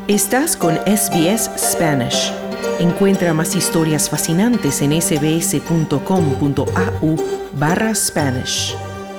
Estás con SBS Spanish. Encuentra más historias fascinantes en sbs.com.au/Spanish.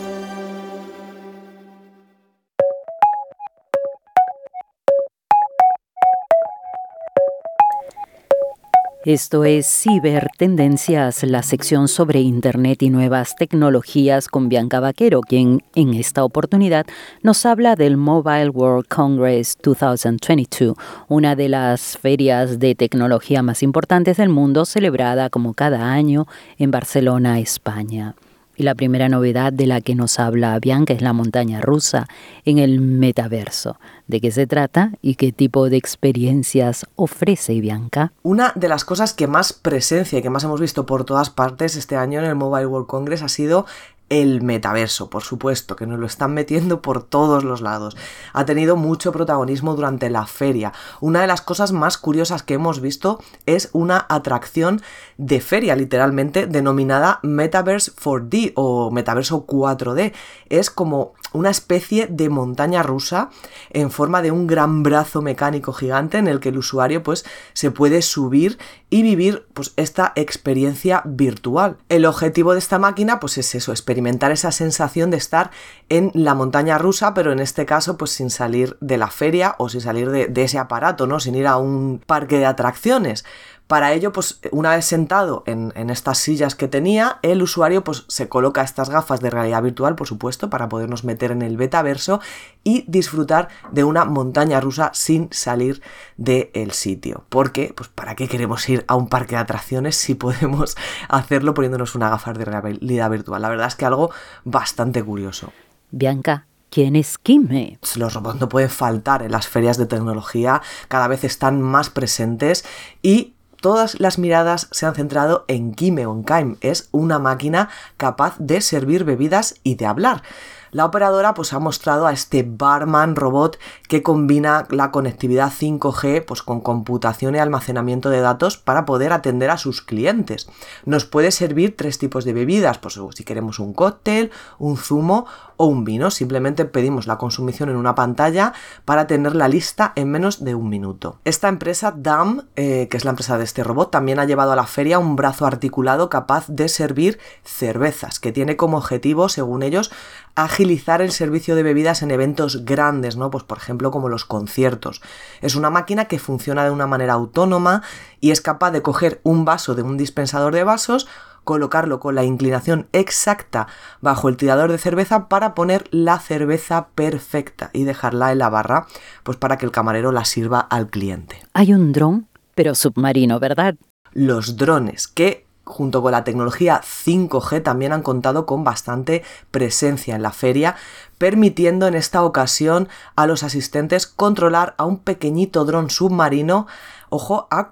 Esto es Cibertendencias, la sección sobre Internet y nuevas tecnologías con Bianca Vaquero, quien en esta oportunidad nos habla del Mobile World Congress 2022, una de las ferias de tecnología más importantes del mundo, celebrada como cada año en Barcelona, España. Y la primera novedad de la que nos habla Bianca es la montaña rusa en el metaverso. ¿De qué se trata y qué tipo de experiencias ofrece Bianca? Una de las cosas que más presencia y que más hemos visto por todas partes este año en el Mobile World Congress ha sido el metaverso, por supuesto, que nos lo están metiendo por todos los lados. Ha tenido mucho protagonismo durante la feria. Una de las cosas más curiosas que hemos visto es una atracción de feria, literalmente, denominada Metaverse 4D o Metaverso 4D. Es como una especie de montaña rusa en forma de un gran brazo mecánico gigante en el que el usuario pues se puede subir y vivir pues esta experiencia virtual. El objetivo de esta máquina pues es eso, experimentar esa sensación de estar en la montaña rusa, pero en este caso pues sin salir de la feria o sin salir de ese aparato, ¿no? Sin ir a un parque de atracciones. Para ello, pues una vez sentado en estas sillas que tenía, el usuario pues se coloca estas gafas de realidad virtual, por supuesto, para podernos meter en el metaverso y disfrutar de una montaña rusa sin salir del sitio. Porque, pues, ¿para qué queremos ir a un parque de atracciones si podemos hacerlo poniéndonos una gafas de realidad virtual? La verdad es que algo bastante curioso. Bianca, ¿quién es Kime? Los robots no pueden faltar en las ferias de tecnología, cada vez están más presentes y todas las miradas se han centrado en Kime o en Kime. Es una máquina capaz de servir bebidas y de hablar. La operadora pues ha mostrado a este barman robot que combina la conectividad 5G pues con computación y almacenamiento de datos para poder atender a sus clientes. Nos puede servir 3 tipos de bebidas, pues si queremos un cóctel, un zumo o un vino. Simplemente pedimos la consumición en una pantalla para tener la lista en menos de 1 minuto. Esta empresa DAM, que es la empresa de este robot, también ha llevado a la feria un brazo articulado capaz de servir cervezas, que tiene como objetivo, según ellos, agilizar el servicio de bebidas en eventos grandes, ¿no? Pues por ejemplo como los conciertos. Es una máquina que funciona de una manera autónoma y es capaz de coger un vaso de un dispensador de vasos, colocarlo con la inclinación exacta bajo el tirador de cerveza para poner la cerveza perfecta y dejarla en la barra, pues para que el camarero la sirva al cliente. Hay un dron, pero submarino, ¿verdad? Los drones, que junto con la tecnología 5G también han contado con bastante presencia en la feria, permitiendo en esta ocasión a los asistentes controlar a un pequeñito dron submarino, ojo, a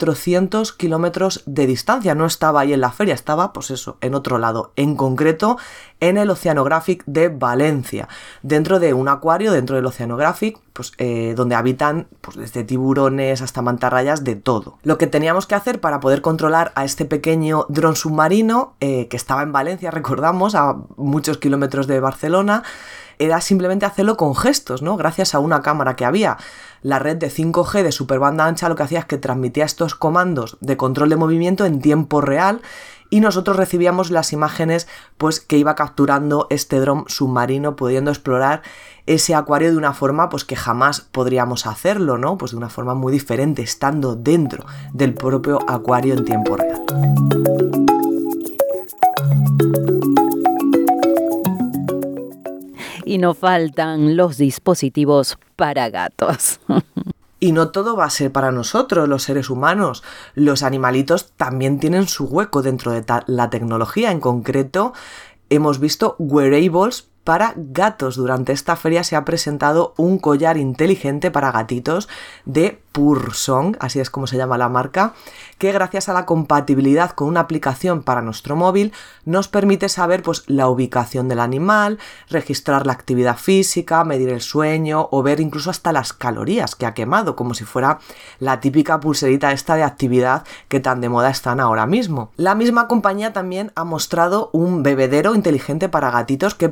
400 kilómetros de distancia. No estaba ahí en la feria, estaba pues eso, en otro lado, en concreto en el Oceanographic de Valencia, dentro de un acuario, dentro del Oceanographic, pues donde habitan pues desde tiburones hasta mantarrayas, de todo. Lo que teníamos que hacer para poder controlar a este pequeño dron submarino, que estaba en Valencia, recordamos, a muchos kilómetros de Barcelona, era simplemente hacerlo con gestos, ¿no? Gracias a una cámara que había. La red de 5G de superbanda ancha lo que hacía es que transmitía estos comandos de control de movimiento en tiempo real y nosotros recibíamos las imágenes pues que iba capturando este dron submarino, pudiendo explorar ese acuario de una forma pues que jamás podríamos hacerlo, ¿no? Pues de una forma muy diferente, estando dentro del propio acuario en tiempo real. Y no faltan los dispositivos para gatos. Y no todo va a ser para nosotros, los seres humanos. Los animalitos también tienen su hueco dentro de la tecnología. En concreto, hemos visto wearables para gatos. Durante esta feria se ha presentado un collar inteligente para gatitos de Pursong, así es como se llama la marca, que gracias a la compatibilidad con una aplicación para nuestro móvil nos permite saber pues la ubicación del animal, registrar la actividad física, medir el sueño o ver incluso hasta las calorías que ha quemado, como si fuera la típica pulserita esta de actividad que tan de moda están ahora mismo. La misma compañía también ha mostrado un bebedero inteligente para gatitos que permite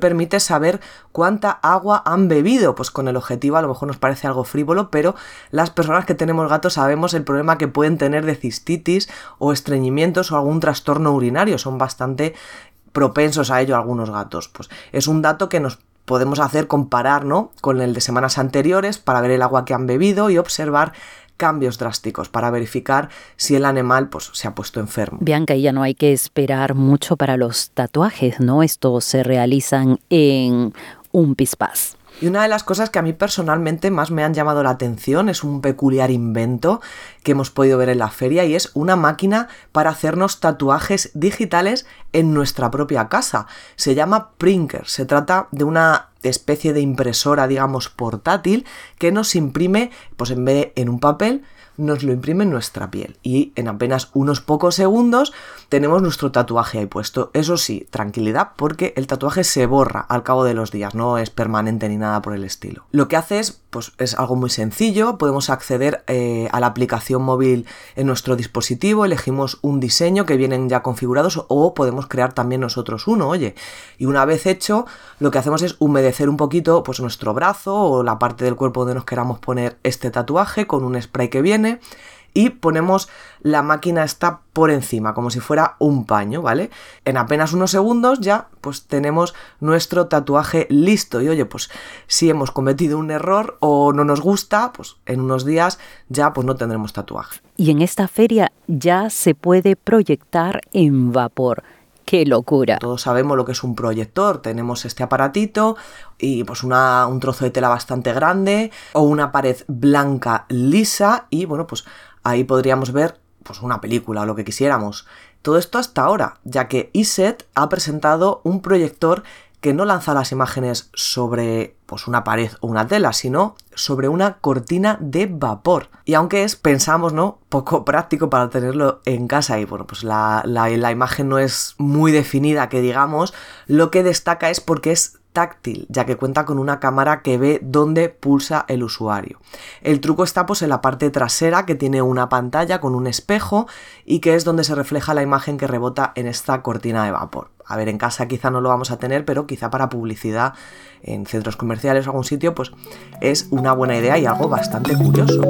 saber cuánta agua han bebido, pues con el objetivo, a lo mejor nos parece algo frívolo, pero las personas que tenemos gatos sabemos el problema que pueden tener de cistitis o estreñimientos o algún trastorno urinario, son bastante propensos a ello algunos gatos. Pues es un dato que nos podemos hacer comparar, ¿no?, con el de semanas anteriores para ver el agua que han bebido y observar cambios drásticos para verificar si el animal pues se ha puesto enfermo. Bianca, ya no hay que esperar mucho para los tatuajes, ¿no? Estos se realizan en un pispás. Y una de las cosas que a mí personalmente más me han llamado la atención es un peculiar invento que hemos podido ver en la feria, y es una máquina para hacernos tatuajes digitales en nuestra propia casa. Se llama Prinker. Se trata de una especie de impresora, digamos, portátil que nos imprime, pues en vez de en un papel, nos lo imprime en nuestra piel y en apenas unos pocos segundos tenemos nuestro tatuaje ahí puesto. Eso sí, tranquilidad, porque el tatuaje se borra al cabo de los días, no es permanente ni nada por el estilo. Lo que hace es, pues es algo muy sencillo. Podemos acceder a la aplicación móvil en nuestro dispositivo, elegimos un diseño que vienen ya configurados o podemos crear también nosotros uno, oye, y una vez hecho, lo que hacemos es humedecer un poquito pues nuestro brazo o la parte del cuerpo donde nos queramos poner este tatuaje con un spray que viene, y ponemos la máquina esta por encima, como si fuera un paño, ¿vale? En apenas unos segundos ya pues tenemos nuestro tatuaje listo. Y oye, pues si hemos cometido un error o no nos gusta, pues en unos días ya pues no tendremos tatuaje. Y en esta feria ya se puede proyectar en vapor. ¡Qué locura! Todos sabemos lo que es un proyector. Tenemos este aparatito y pues un trozo de tela bastante grande o una pared blanca lisa y bueno, pues ahí podríamos ver pues una película o lo que quisiéramos. Todo esto hasta ahora, ya que iSet ha presentado un proyector que no lanza las imágenes sobre pues una pared o una tela, sino sobre una cortina de vapor. Y aunque pensamos, ¿no?, poco práctico para tenerlo en casa y bueno, pues la imagen no es muy definida, que digamos, lo que destaca es porque es táctil, ya que cuenta con una cámara que ve dónde pulsa el usuario. El truco está pues en la parte trasera, que tiene una pantalla con un espejo y que es donde se refleja la imagen que rebota en esta cortina de vapor. A ver, en casa quizá no lo vamos a tener, pero quizá para publicidad en centros comerciales o algún sitio, pues es una buena idea y algo bastante curioso.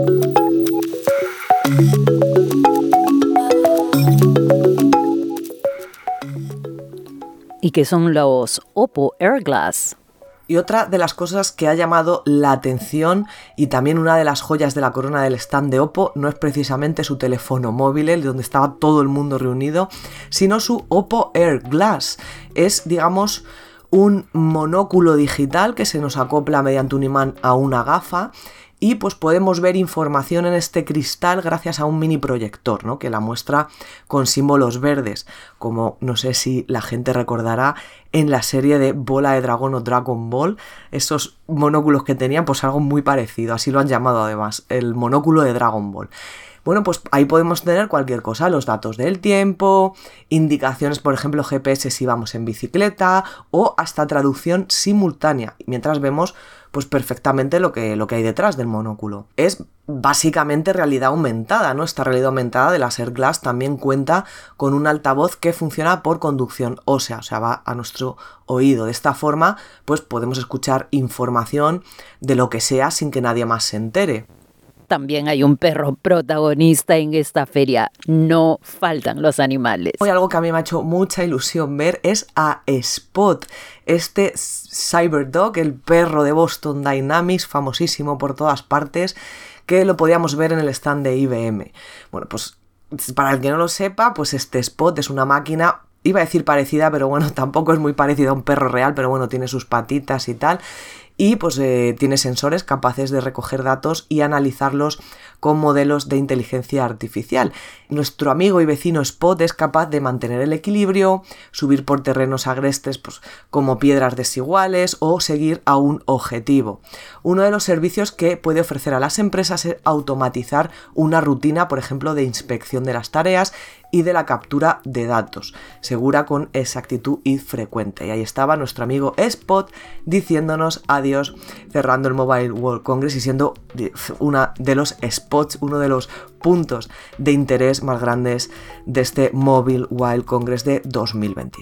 ¿Y qué son los Oppo AirGlass? Y otra de las cosas que ha llamado la atención y también una de las joyas de la corona del stand de Oppo no es precisamente su teléfono móvil, el donde estaba todo el mundo reunido, sino su Oppo AirGlass. Es, digamos, un monóculo digital que se nos acopla mediante un imán a una gafa y pues podemos ver información en este cristal gracias a un mini proyector, ¿no?, que la muestra con símbolos verdes, como no sé si la gente recordará en la serie de Bola de Dragón o Dragon Ball, esos monóculos que tenían, pues algo muy parecido, así lo han llamado además, el monóculo de Dragon Ball. Bueno, pues ahí podemos tener cualquier cosa, los datos del tiempo, indicaciones, por ejemplo, GPS si vamos en bicicleta o hasta traducción simultánea, mientras vemos pues perfectamente lo que hay detrás del monóculo. Es básicamente realidad aumentada, ¿no? Esta realidad aumentada de las AirGlass también cuenta con un altavoz que funciona por conducción ósea, o sea, va a nuestro oído. De esta forma, pues podemos escuchar información de lo que sea sin que nadie más se entere. También hay un perro protagonista en esta feria. No faltan los animales. Hoy algo que a mí me ha hecho mucha ilusión ver es a Spot, este Cyberdog, el perro de Boston Dynamics, famosísimo por todas partes, que lo podíamos ver en el stand de IBM. Bueno, pues para el que no lo sepa, pues este Spot es una máquina, iba a decir parecida, pero bueno, tampoco es muy parecida a un perro real, pero bueno, tiene sus patitas y tal. Y pues tiene sensores capaces de recoger datos y analizarlos con modelos de inteligencia artificial. Nuestro amigo y vecino Spot es capaz de mantener el equilibrio, subir por terrenos agrestes pues, como piedras desiguales o seguir a un objetivo. Uno de los servicios que puede ofrecer a las empresas es automatizar una rutina, por ejemplo, de inspección de las tareas y de la captura de datos, segura con exactitud y frecuente. Y ahí estaba nuestro amigo Spot diciéndonos adiós, cerrando el Mobile World Congress y siendo uno de los spots, uno de los puntos de interés más grandes de este Mobile World Congress de 2022.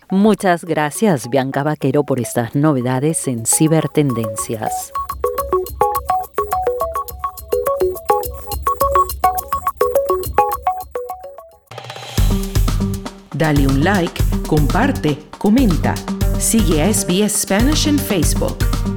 Muchas gracias, Bianca Vaquero, por estas novedades en Cibertendencias. Dale un like, comparte, comenta. Sigue a SBS Spanish en Facebook.